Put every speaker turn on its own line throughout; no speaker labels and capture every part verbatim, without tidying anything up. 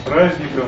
праздником,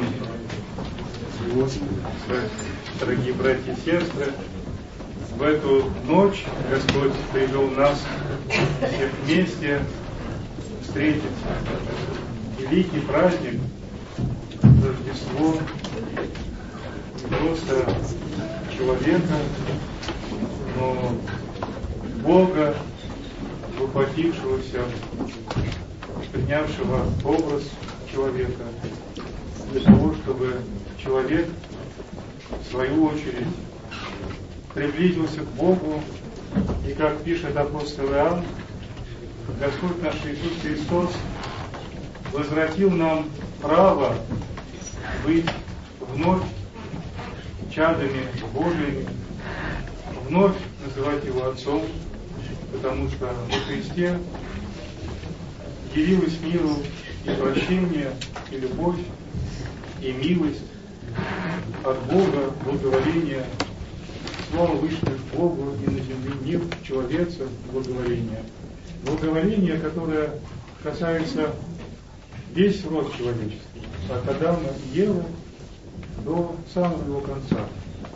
дорогие братья и сестры. В эту ночь Господь привел нас всех вместе встретиться. Великий праздник, Рождество, не просто человека, но Бога, воплотившегося, принявшего образ человека, для того, чтобы человек, в свою очередь, приблизился к Богу, и, как пишет апостол Иоанн, Господь наш Иисус Христос возвратил нам право быть вновь чадами Божьими, вновь называть Его Отцом, потому что во Христе явилось миру и прощение, и любовь, и милость от Бога, благоволение. Слава Вышних Богу, и на земле мир, человеца, благоволение. Благоволение, которое касается весь род человеческий, от Адама и Евы до самого его конца.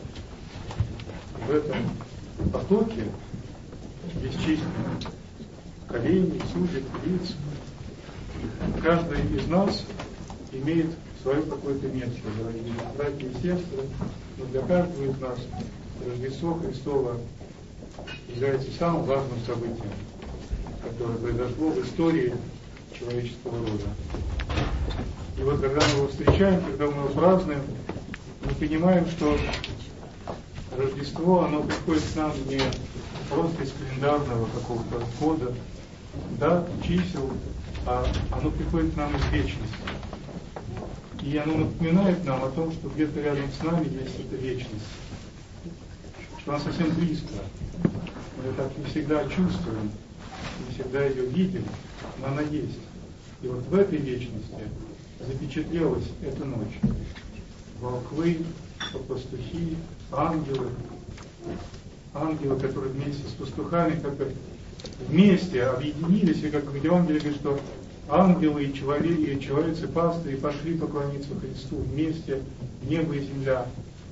В этом потоке бесчисленных коленей, судеб, лиц, каждый из нас имеет свое какое-то место, дорогие братья и сестры, но для каждого из нас Рождество Христово является самым важным событием, которое произошло в истории человеческого рода. И вот когда мы его встречаем, когда мы его празднуем, мы понимаем, что Рождество, оно приходит к нам не просто из календарного какого-то года, да, чисел, а оно приходит к нам из вечности. И оно напоминает нам о том, что где-то рядом с нами есть эта вечность, что она совсем близко. Мы ее так не всегда чувствуем, не всегда ее видим, но она есть. И вот в этой вечности запечатлелась эта ночь. Волхвы, пастухи, ангелы, ангелы, которые вместе с пастухами как бы вместе объединились, и как в Евангелии говорит, что ангелы и человеки, и человецы, пастыри пошли поклониться Христу вместе, небо и земля,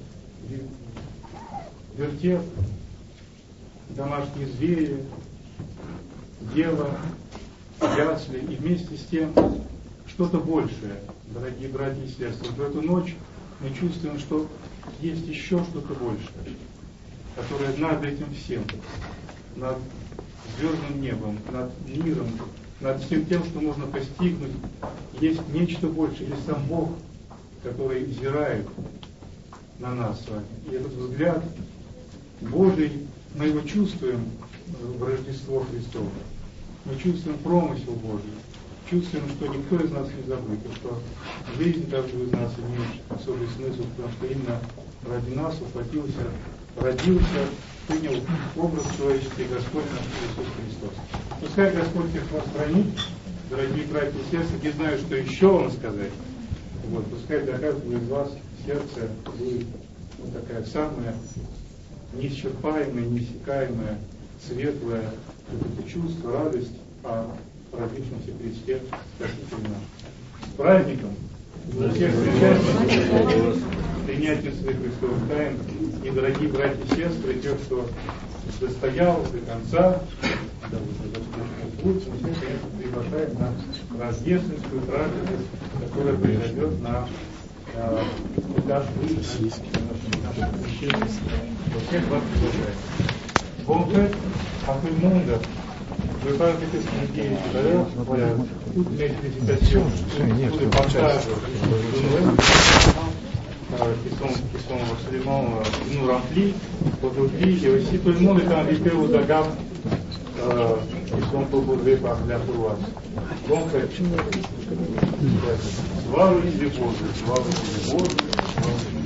вертеп, домашние звери, дева, ясли, и вместе с тем что-то большее, дорогие братья и сестры. В эту ночь мы чувствуем, что есть еще что-то большее, которое над этим всем, над звездным небом, над миром, над всем тем, что можно постигнуть, есть нечто большее, есть сам Бог, который взирает на нас с вами. И этот взгляд Божий, мы его чувствуем в Рождество Христово. Мы чувствуем промысел Божий, чувствуем, что никто из нас не забыт, и что жизнь каждого из нас имеет особый смысл, потому что именно ради нас воплотился, родился, принял образ человеческий Господь наш Иисус Христос. Пускай Господь их вас хранит, дорогие братья и сестры, не знаю, что еще вам сказать. Вот, пускай для каждого из вас сердце будет вот такая самая неисчерпаемая, неиссякаемая, светлая это чувство, радость о родившемся Христе Спасителе наш. С праздником! Всех встречаем принятием своих Христовых тайн. И, дорогие братья и сестры, тех, кто достоял до конца, да, мы всех, конечно, приглашаем на рождественскую трапезу, которая произойдет на этаж выше нашего священника. Всех вас приглашаем. Bon fait à tout le monde. Je ne veux pas répéter ce qu'on dit tout à l'heure. Voilà, toutes mes félicitations, tous les partages de Noël euh, qui, sont, qui sont absolument euh, nous remplis aujourd'hui. Et aussi tout le monde est invité aux agapes euh, qui sont proposés par la paroisse. Bon fait. Слава тебе, Боже, слава тебе, Боже, слава тебе.